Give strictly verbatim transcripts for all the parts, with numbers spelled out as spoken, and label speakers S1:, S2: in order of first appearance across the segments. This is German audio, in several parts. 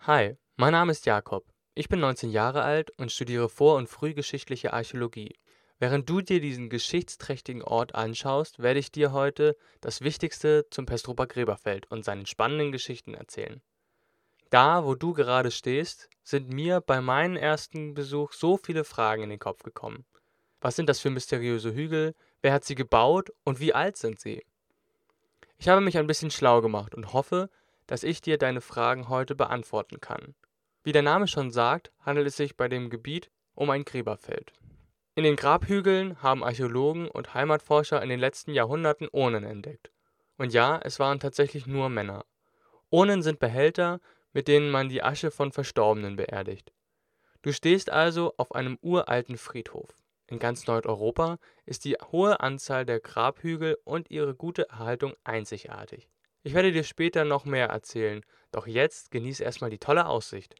S1: Hi, mein Name ist Jakob. Ich bin neunzehn Jahre alt und studiere vor- und frühgeschichtliche Archäologie. Während du dir diesen geschichtsträchtigen Ort anschaust, werde ich dir heute das Wichtigste zum Pestroper Gräberfeld und seinen spannenden Geschichten erzählen. Da, wo du gerade stehst, sind mir bei meinem ersten Besuch so viele Fragen in den Kopf gekommen. Was sind das für mysteriöse Hügel? Wer hat sie gebaut und wie alt sind sie? Ich habe mich ein bisschen schlau gemacht und hoffe, dass ich dir deine Fragen heute beantworten kann. Wie der Name schon sagt, handelt es sich bei dem Gebiet um ein Gräberfeld. In den Grabhügeln haben Archäologen und Heimatforscher in den letzten Jahrhunderten Urnen entdeckt. Und ja, es waren tatsächlich nur Männer. Urnen sind Behälter, mit denen man die Asche von Verstorbenen beerdigt. Du stehst also auf einem uralten Friedhof. In ganz Nordeuropa ist die hohe Anzahl der Grabhügel und ihre gute Erhaltung einzigartig. Ich werde dir später noch mehr erzählen, doch jetzt genieße erstmal die tolle Aussicht.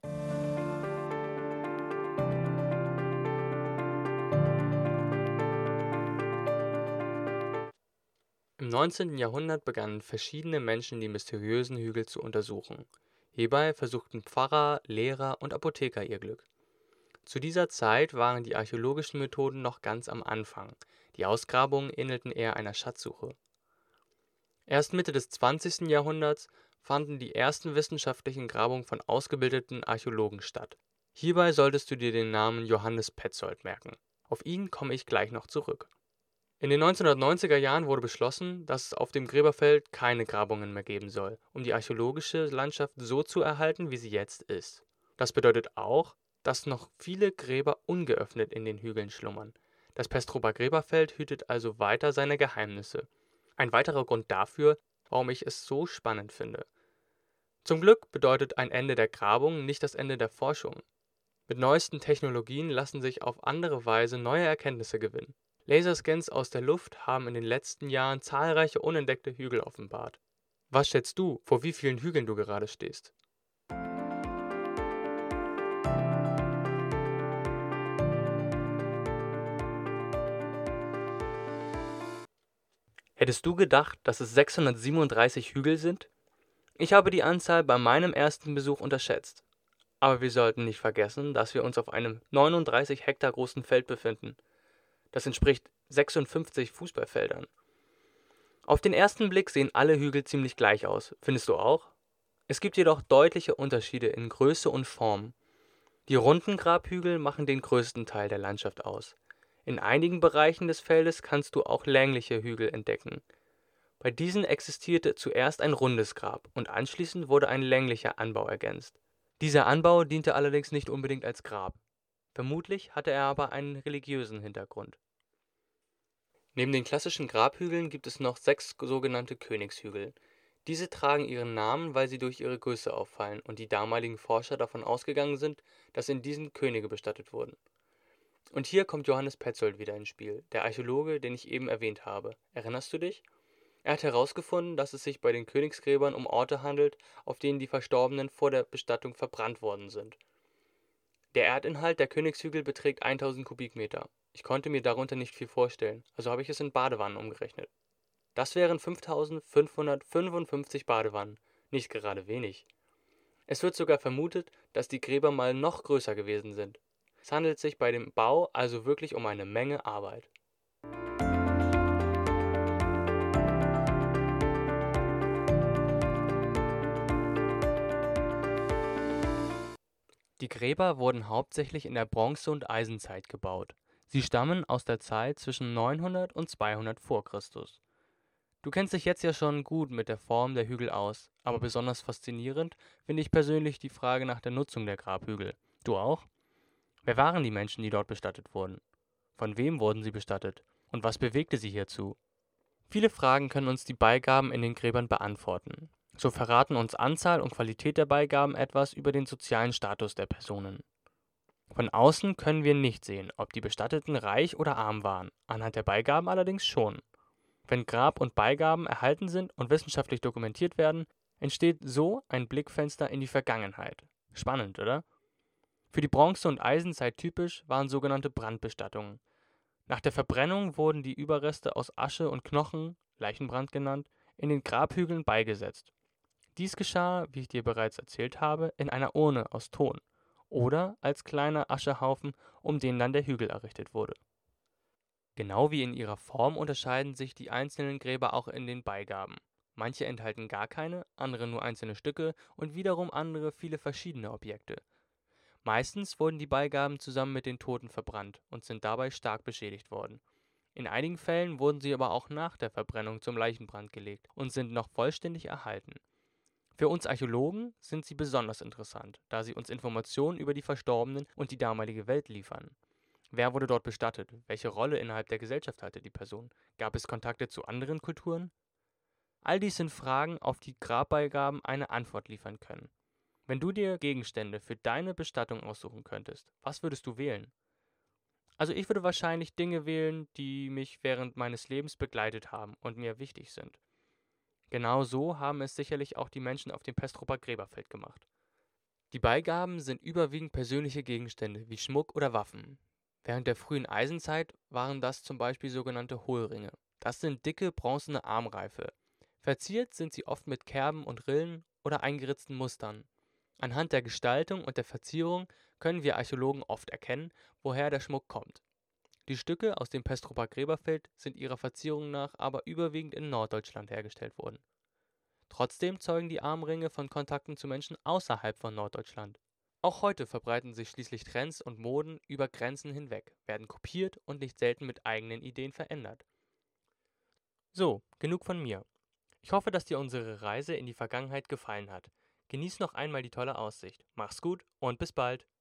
S1: Im neunzehnten. Jahrhundert begannen verschiedene Menschen die mysteriösen Hügel zu untersuchen. Hierbei versuchten Pfarrer, Lehrer und Apotheker ihr Glück. Zu dieser Zeit waren die archäologischen Methoden noch ganz am Anfang. Die Ausgrabungen ähnelten eher einer Schatzsuche. Erst Mitte des zwanzigsten. Jahrhunderts fanden die ersten wissenschaftlichen Grabungen von ausgebildeten Archäologen statt. Hierbei solltest du dir den Namen Johannes Petzold merken. Auf ihn komme ich gleich noch zurück. In den neunzehnhundertneunziger Jahren wurde beschlossen, dass es auf dem Gräberfeld keine Grabungen mehr geben soll, um die archäologische Landschaft so zu erhalten, wie sie jetzt ist. Das bedeutet auch, dass noch viele Gräber ungeöffnet in den Hügeln schlummern. Das Pestroper Gräberfeld hütet also weiter seine Geheimnisse. Ein weiterer Grund dafür, warum ich es so spannend finde. Zum Glück bedeutet ein Ende der Grabung nicht das Ende der Forschung. Mit neuesten Technologien lassen sich auf andere Weise neue Erkenntnisse gewinnen. Laserscans aus der Luft haben in den letzten Jahren zahlreiche unentdeckte Hügel offenbart. Was schätzt du, vor wie vielen Hügeln du gerade stehst? Hättest du gedacht, dass es sechshundertsiebenunddreißig Hügel sind? Ich habe die Anzahl bei meinem ersten Besuch unterschätzt. Aber wir sollten nicht vergessen, dass wir uns auf einem neununddreißig Hektar großen Feld befinden. Das entspricht sechsundfünfzig Fußballfeldern. Auf den ersten Blick sehen alle Hügel ziemlich gleich aus, findest du auch? Es gibt jedoch deutliche Unterschiede in Größe und Form. Die runden Grabhügel machen den größten Teil der Landschaft aus. In einigen Bereichen des Feldes kannst du auch längliche Hügel entdecken. Bei diesen existierte zuerst ein rundes Grab und anschließend wurde ein länglicher Anbau ergänzt. Dieser Anbau diente allerdings nicht unbedingt als Grab. Vermutlich hatte er aber einen religiösen Hintergrund. Neben den klassischen Grabhügeln gibt es noch sechs sogenannte Königshügel. Diese tragen ihren Namen, weil sie durch ihre Größe auffallen und die damaligen Forscher davon ausgegangen sind, dass in diesen Könige bestattet wurden. Und hier kommt Johannes Petzold wieder ins Spiel, der Archäologe, den ich eben erwähnt habe. Erinnerst du dich? Er hat herausgefunden, dass es sich bei den Königsgräbern um Orte handelt, auf denen die Verstorbenen vor der Bestattung verbrannt worden sind. Der Erdinhalt der Königshügel beträgt tausend Kubikmeter. Ich konnte mir darunter nicht viel vorstellen, also habe ich es in Badewannen umgerechnet. Das wären fünftausendfünfhundertfünfundfünfzig Badewannen, nicht gerade wenig. Es wird sogar vermutet, dass die Gräber mal noch größer gewesen sind. Es handelt sich bei dem Bau also wirklich um eine Menge Arbeit. Die Gräber wurden hauptsächlich in der Bronze- und Eisenzeit gebaut. Sie stammen aus der Zeit zwischen neunhundert und zweihundert vor Christus. Du kennst dich jetzt ja schon gut mit der Form der Hügel aus, aber besonders faszinierend finde ich persönlich die Frage nach der Nutzung der Grabhügel. Du auch? Wer waren die Menschen, die dort bestattet wurden? Von wem wurden sie bestattet? Und was bewegte sie hierzu? Viele Fragen können uns die Beigaben in den Gräbern beantworten. So verraten uns Anzahl und Qualität der Beigaben etwas über den sozialen Status der Personen. Von außen können wir nicht sehen, ob die Bestatteten reich oder arm waren, anhand der Beigaben allerdings schon. Wenn Grab- und Beigaben erhalten sind und wissenschaftlich dokumentiert werden, entsteht so ein Blickfenster in die Vergangenheit. Spannend, oder? Für die Bronze- und Eisenzeit typisch waren sogenannte Brandbestattungen. Nach der Verbrennung wurden die Überreste aus Asche und Knochen, Leichenbrand genannt, in den Grabhügeln beigesetzt. Dies geschah, wie ich dir bereits erzählt habe, in einer Urne aus Ton oder als kleiner Aschehaufen, um den dann der Hügel errichtet wurde. Genau wie in ihrer Form unterscheiden sich die einzelnen Gräber auch in den Beigaben. Manche enthalten gar keine, andere nur einzelne Stücke und wiederum andere viele verschiedene Objekte. Meistens wurden die Beigaben zusammen mit den Toten verbrannt und sind dabei stark beschädigt worden. In einigen Fällen wurden sie aber auch nach der Verbrennung zum Leichenbrand gelegt und sind noch vollständig erhalten. Für uns Archäologen sind sie besonders interessant, da sie uns Informationen über die Verstorbenen und die damalige Welt liefern. Wer wurde dort bestattet? Welche Rolle innerhalb der Gesellschaft hatte die Person? Gab es Kontakte zu anderen Kulturen? All dies sind Fragen, auf die Grabbeigaben eine Antwort liefern können. Wenn du dir Gegenstände für deine Bestattung aussuchen könntest, was würdest du wählen? Also ich würde wahrscheinlich Dinge wählen, die mich während meines Lebens begleitet haben und mir wichtig sind. Genau so haben es sicherlich auch die Menschen auf dem Pestroper Gräberfeld gemacht. Die Beigaben sind überwiegend persönliche Gegenstände wie Schmuck oder Waffen. Während der frühen Eisenzeit waren das zum Beispiel sogenannte Hohlringe. Das sind dicke bronzene Armreife. Verziert sind sie oft mit Kerben und Rillen oder eingeritzten Mustern. Anhand der Gestaltung und der Verzierung können wir Archäologen oft erkennen, woher der Schmuck kommt. Die Stücke aus dem Pestroper Gräberfeld sind ihrer Verzierung nach aber überwiegend in Norddeutschland hergestellt worden. Trotzdem zeugen die Armringe von Kontakten zu Menschen außerhalb von Norddeutschland. Auch heute verbreiten sich schließlich Trends und Moden über Grenzen hinweg, werden kopiert und nicht selten mit eigenen Ideen verändert. So, genug von mir. Ich hoffe, dass dir unsere Reise in die Vergangenheit gefallen hat. Genieß noch einmal die tolle Aussicht. Mach's gut und bis bald.